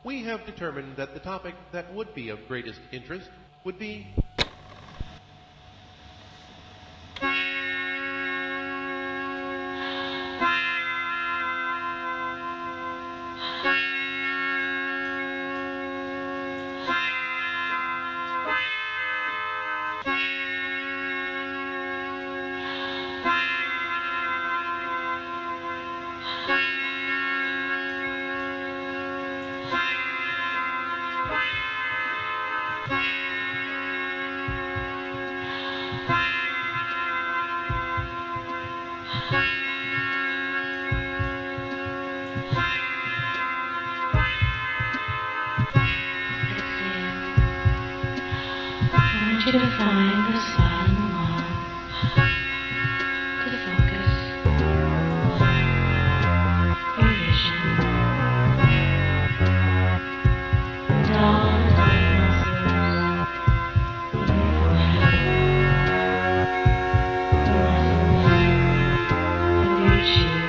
we have determined that the topic that would be of greatest interest would be I want you to find a spot on the wall to focus your vision and all the tight muscles in your forehead, the muscles of your cheeks.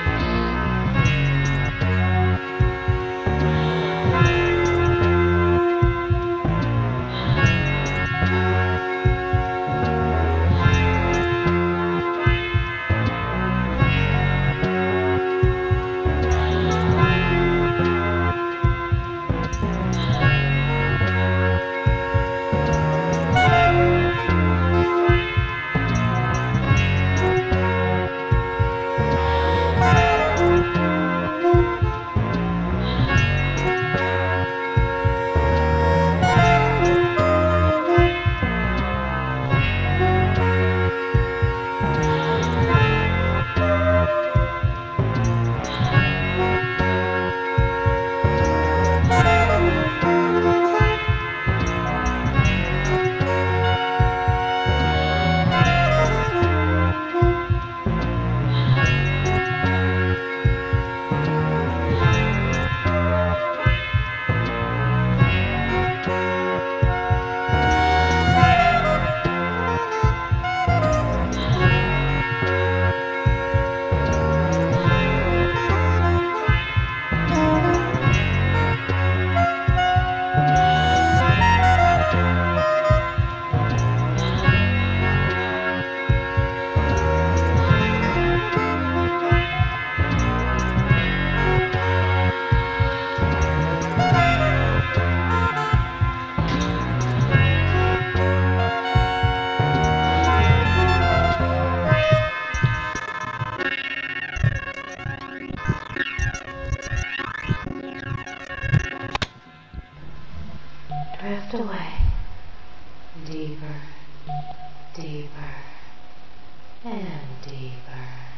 Drift away, deeper, deeper, and deeper.